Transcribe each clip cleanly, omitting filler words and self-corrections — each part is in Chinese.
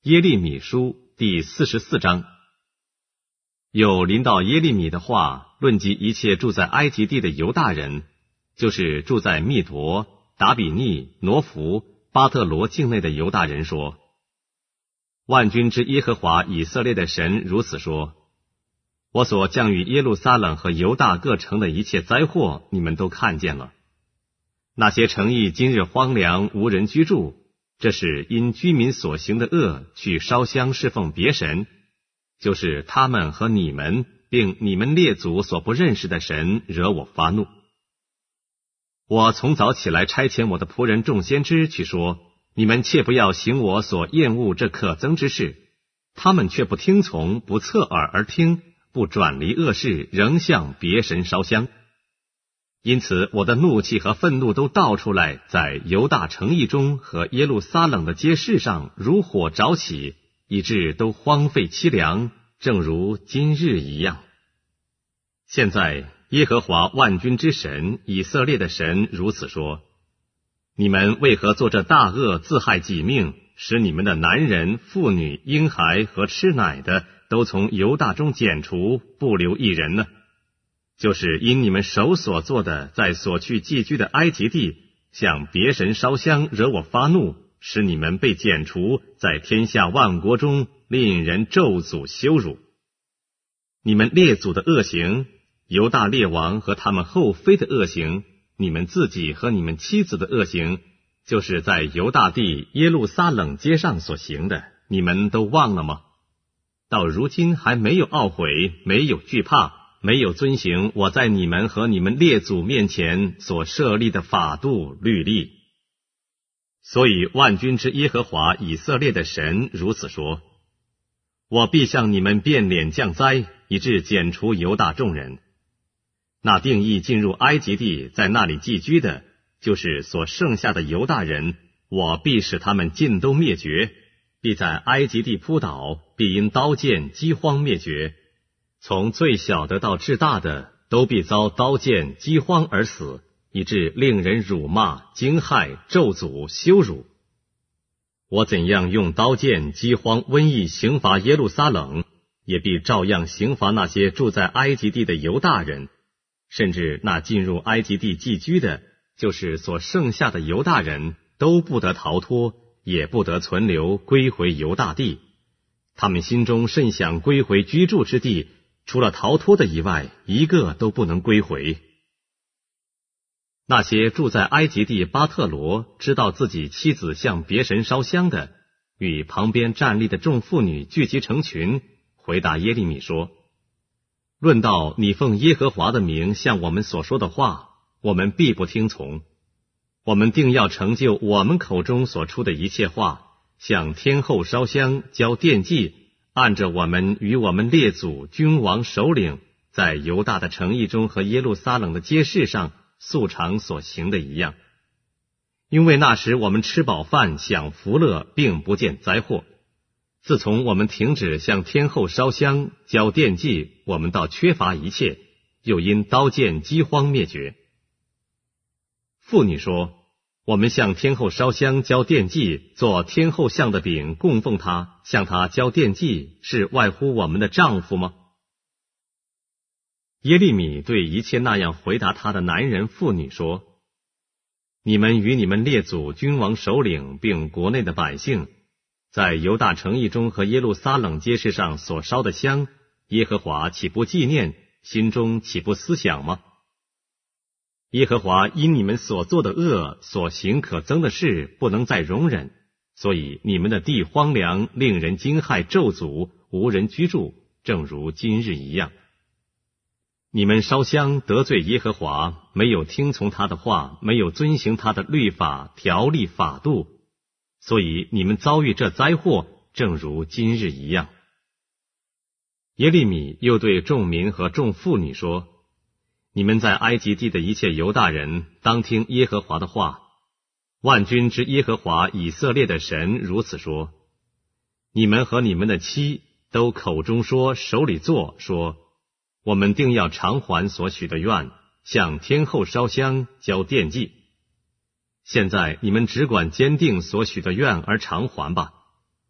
耶利米书第44章。有临到耶利米的话，论及一切住在埃及地的犹大人，就是住在密夺、达比尼、挪弗、巴特罗境内的犹大人说：万军之耶和华以色列的神如此说，我所降于耶路撒冷和犹大各城的一切灾祸，你们都看见了。那些城邑今日荒凉无人居住，这是因居民所行的恶，去烧香侍奉别神，就是他们和你们并你们列祖所不认识的神，惹我发怒。我从早起来差遣我的仆人众先知去说，你们切不要行我所厌恶这可憎之事，他们却不听从，不侧耳而听，不转离恶事，仍向别神烧香。因此我的怒气和愤怒都倒出来，在犹大城邑中和耶路撒冷的街市上如火着起，以致都荒废凄凉，正如今日一样。现在耶和华万军之神以色列的神如此说，你们为何做这大恶，自害己命，使你们的男人、妇女、婴孩和吃奶的都从犹大中剪除，不留一人呢？就是因你们手所做的，在所去寄居的埃及地，向别神烧香，惹我发怒，使你们被剪除，在天下万国中令人咒诅羞辱。你们列祖的恶行，犹大列王和他们后妃的恶行，你们自己和你们妻子的恶行，就是在犹大地耶路撒冷街上所行的，你们都忘了吗？到如今还没有懊悔，没有惧怕，没有遵行我在你们和你们列祖面前所设立的法度律例。所以万军之耶和华以色列的神如此说，我必向你们变脸降灾，以致剪除犹大众人。那定义进入埃及地，在那里寄居的，就是所剩下的犹大人，我必使他们尽都灭绝，必在埃及地扑倒，必因刀剑饥荒灭绝，从最小的到至大的，都必遭刀剑饥荒而死，以致令人辱骂、惊骇、咒诅、羞辱。我怎样用刀剑、饥荒、瘟疫刑罚耶路撒冷，也必照样刑罚那些住在埃及地的犹大人，甚至那进入埃及地寄居的，就是所剩下的犹大人，都不得逃脱，也不得存留，归回犹大地。他们心中甚想归回居住之地，除了逃脱的以外，一个都不能归回。那些住在埃及地巴特罗，知道自己妻子向别神烧香的，与旁边站立的众妇女聚集成群，回答耶利米说，论到你奉耶和华的名向我们所说的话，我们必不听从。我们定要成就我们口中所出的一切话，向天后烧香，交奠祭，按着我们与我们列祖君王首领在犹大的城邑中和耶路撒冷的街市上素常所行的一样。因为那时我们吃饱饭，享福乐，并不见灾祸。自从我们停止向天后烧香，交奠祭，我们倒缺乏一切，又因刀剑饥荒灭绝。妇女说，我们向天后烧香，交奠祭，做天后像的饼供奉她，向她交奠祭，是外乎我们的丈夫吗？耶利米对一切那样回答他的男人妇女说，你们与你们列祖君王首领并国内的百姓，在犹大城邑中和耶路撒冷街市上所烧的香，耶和华岂不纪念，心中岂不思想吗？耶和华因你们所做的恶，所行可憎的事，不能再容忍，所以你们的地荒凉，令人惊骇咒诅，无人居住，正如今日一样。你们烧香得罪耶和华，没有听从他的话，没有遵行他的律法、条例、法度，所以你们遭遇这灾祸，正如今日一样。耶利米又对众民和众妇女说，你们在埃及地的一切犹大人，当听耶和华的话。万军之耶和华以色列的神如此说，你们和你们的妻都口中说，手里做，说我们定要偿还所许的愿，向天后烧香，交奠祭。现在你们只管坚定所许的愿而偿还吧。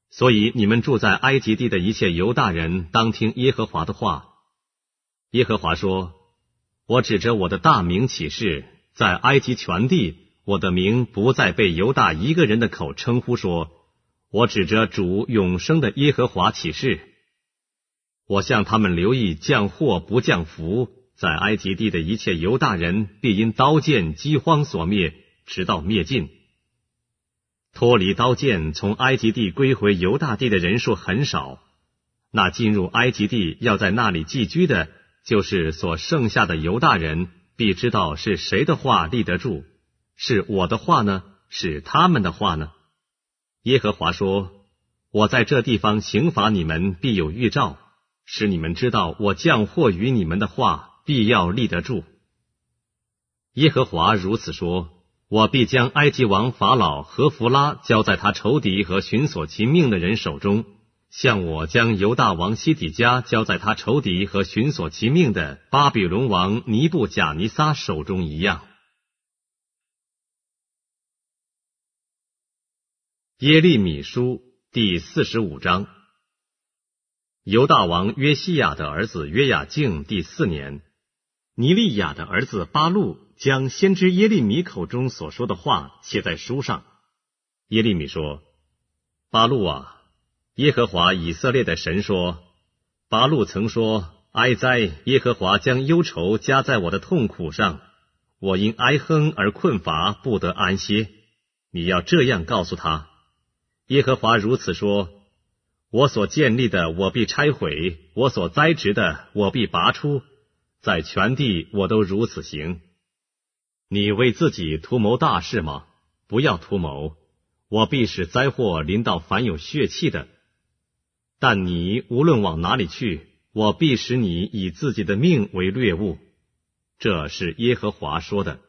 所以你们住在埃及地的一切犹大人当听耶和华的话。耶和华说，我指着我的大名起誓，在埃及全地，我的名不再被犹大一个人的口称呼说，我指着主永生的耶和华起誓，我向他们留意降祸不降福，在埃及地的一切犹大人必因刀剑饥荒所灭，直到灭尽。脱离刀剑从埃及地归回犹大地的人数很少，那进入埃及地要在那里寄居的，就是所剩下的犹大人，必知道是谁的话立得住，是我的话呢，是他们的话呢？耶和华说，我在这地方刑罚你们必有预兆，使你们知道我降祸于你们的话必要立得住。耶和华如此说，我必将埃及王法老和弗拉交在他仇敌和寻索其命的人手中，像我将犹大王西底家交在他仇敌和寻索其命的巴比伦王尼布甲尼撒手中一样。耶利米书第45章。犹大王约西亚的儿子约雅敬第4年，尼利亚的儿子巴录将先知耶利米口中所说的话写在书上。耶利米说，巴录啊，耶和华以色列的神说，巴录曾说，哀哉，耶和华将忧愁加在我的痛苦上，我因哀哼而困乏，不得安歇。你要这样告诉他，耶和华如此说，我所建立的我必拆毁，我所栽植的我必拔出，在全地我都如此行。你为自己图谋大事吗？不要图谋，我必使灾祸临到凡有血气的。但你无论往哪里去，我必使你以自己的命为掠物。这是耶和华说的。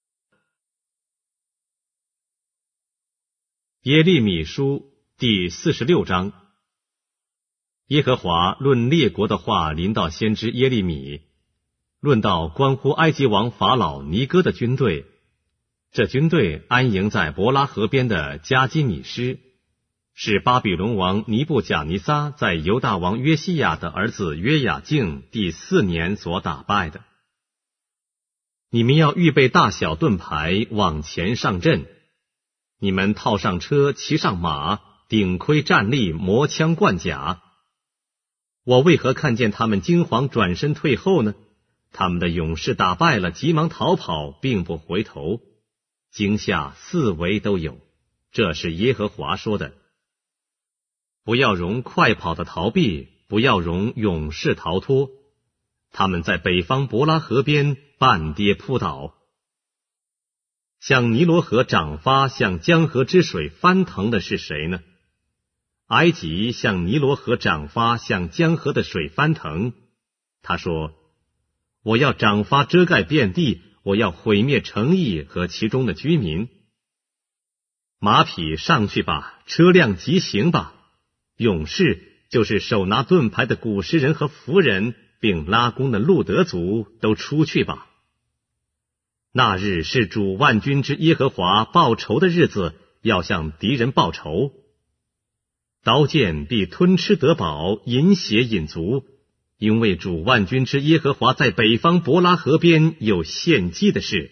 耶利米书第46章。耶和华论列国的话临到先知耶利米，论到关乎埃及王法老尼哥的军队。这军队安营在伯拉河边的加基米施，是巴比伦王尼布甲尼撒在犹大王约西亚的儿子约雅敬第4年所打败的。你们要预备大小盾牌，往前上阵。你们套上车，骑上马，顶盔站立，磨枪贯甲。我为何看见他们惊惶转身退后呢？他们的勇士打败了，急忙逃跑，并不回头，惊吓四围都有。这是耶和华说的。不要容快跑的逃避，不要容勇士逃脱。他们在北方伯拉河边半跌扑倒。向尼罗河涨发，向江河之水翻腾的是谁呢？埃及向尼罗河涨发，向江河的水翻腾。他说，我要涨发遮盖遍地，我要毁灭城邑和其中的居民。马匹上去吧，车辆疾行吧，勇士就是手拿盾牌的古时人和弗人，并拉弓的路德族都出去吧。那日是主万军之耶和华报仇的日子，要向敌人报仇。刀剑必吞吃得饱，饮血饮足，因为主万军之耶和华在北方伯拉河边有献祭的事。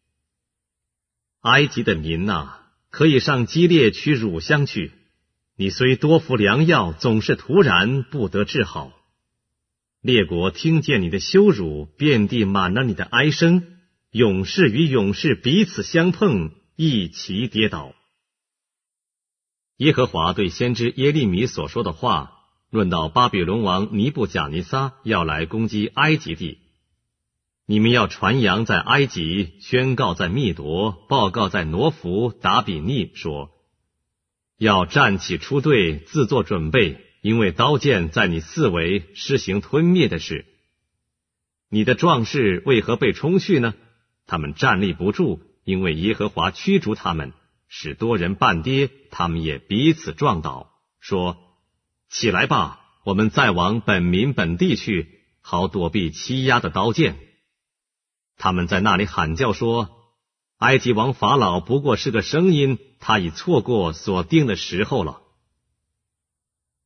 埃及的民啊，可以上基列取乳香去，你虽多服良药，总是徒然，不得治好。列国听见你的羞辱，遍地满了你的哀声，勇士与勇士彼此相碰，一齐跌倒。耶和华对先知耶利米所说的话，论到巴比伦王尼布甲尼撒要来攻击埃及地。你们要传扬在埃及，宣告在密夺，报告在挪弗、达比尼，说，要站起出队，自作准备，因为刀剑在你四围施行吞灭的事。你的壮士为何被冲去呢？他们站立不住，因为耶和华驱逐他们，使多人半跌，他们也彼此撞倒，说，起来吧，我们再往本民本地去，好躲避欺压的刀剑。他们在那里喊叫说，埃及王法老不过是个声音，他已错过所定的时候了。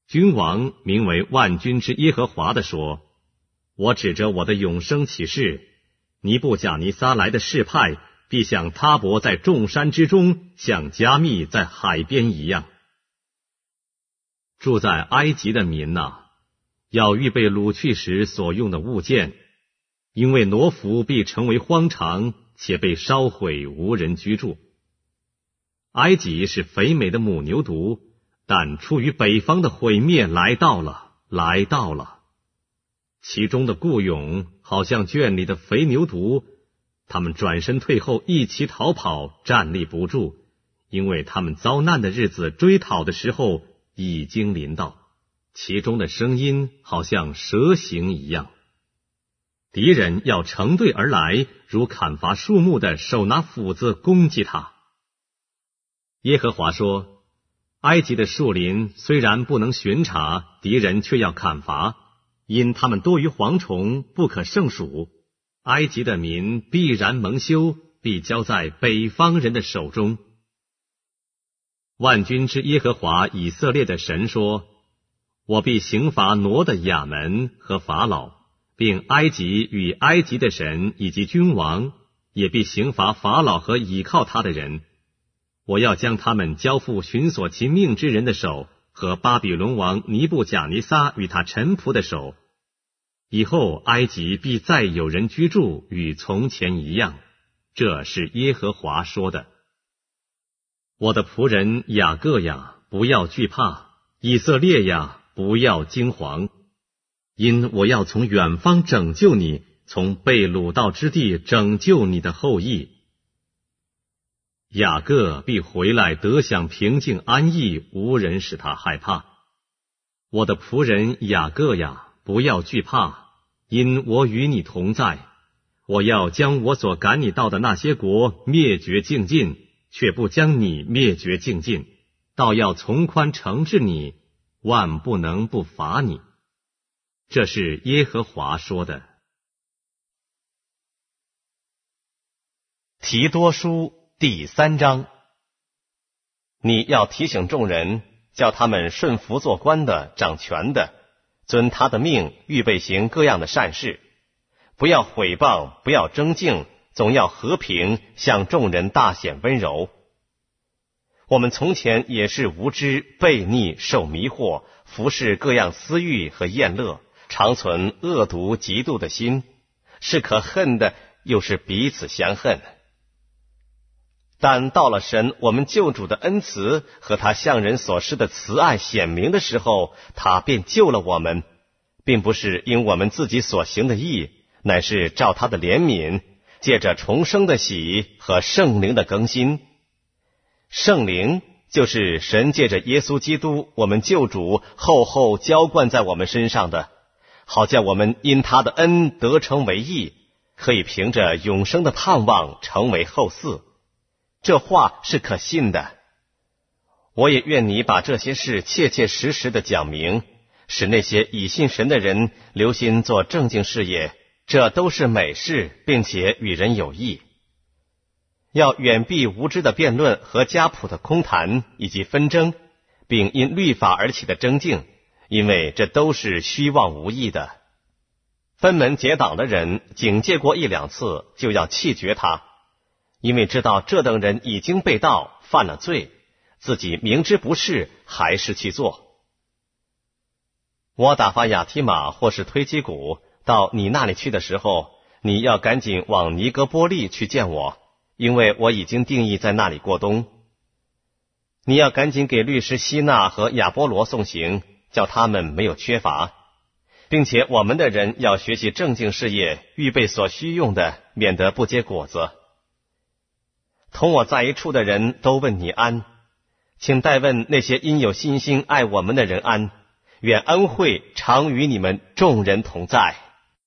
君王名为万军之耶和华的说，我指着我的永生起誓，尼布甲尼撒来的势派必像他伯在众山之中，像加密在海边一样。住在埃及的民哪，要预备掳去时所用的物件，因为挪弗必成为荒场，且被烧毁，无人居住。埃及是肥美的母牛犊，但出于北方的毁灭来到了。其中的雇佣好像圈里的肥牛犊，他们转身退后，一齐逃跑，站立不住，因为他们遭难的日子追讨的时候已经临到。其中的声音好像蛇形一样。敌人要成队而来，如砍伐树木的手拿斧子攻击他。耶和华说，埃及的树林虽然不能巡查，敌人却要砍伐，因他们多于蝗虫，不可胜数。埃及的民必然蒙羞，必交在北方人的手中。万军之耶和华以色列的神说，我必刑罚挪的亚门和法老，并埃及与埃及的神以及君王，也必刑罚法老和倚靠他的人。我要将他们交付寻索其命之人的手，和巴比伦王尼布甲尼撒与他臣仆的手。以后埃及必再有人居住，与从前一样。这是耶和华说的。我的仆人雅各呀，不要惧怕；以色列呀，不要惊惶。因我要从远方拯救你，从被掳到之地拯救你的后裔。雅各必回来得享平静安逸，无人使他害怕。我的仆人雅各呀，不要惧怕，因我与你同在。我要将我所赶你到的那些国灭绝尽尽，却不将你灭绝尽尽，倒要从宽惩治你，万不能不罚你。这是耶和华说的。 提多书第3章。你要提醒众人，叫他们顺服做官的、掌权的，遵他的命，预备行各样的善事，不要毁谤，不要争竞，总要和平，向众人大显温柔。我们从前也是无知、悖逆、受迷惑，服侍各样私欲和厌乐，常存恶毒嫉妒的心，是可恨的，又是彼此相恨。但到了神我们救主的恩慈和他向人所施的慈爱显明的时候，他便救了我们，并不是因我们自己所行的义，乃是照他的怜悯，借着重生的喜和圣灵的更新。圣灵就是神借着耶稣基督我们救主厚厚浇灌在我们身上的，好叫我们因他的恩得成为义，可以凭着永生的盼望成为后嗣。这话是可信的。我也愿你把这些事切切实实的讲明，使那些以信神的人留心做正经事业，这都是美事，并且与人有益。要远避无知的辩论和家谱的空谈以及纷争，并因律法而起的争竞，因为这都是虚妄无益的。分门结党的人警戒过1、2次，就要弃绝他，因为知道这等人已经被盗，犯了罪，自己明知不是，还是去做。我打发亚提马或是推基古到你那里去的时候，你要赶紧往尼哥波利去见我，因为我已经定义在那里过冬。你要赶紧给律师希纳和亚波罗送行，叫他们没有缺乏，并且我们的人要学习正经事业，预备所需用的，免得不结果子。同我在一处的人都问你安，请代问那些因有信心爱我们的人安，愿恩惠常与你们众人同在。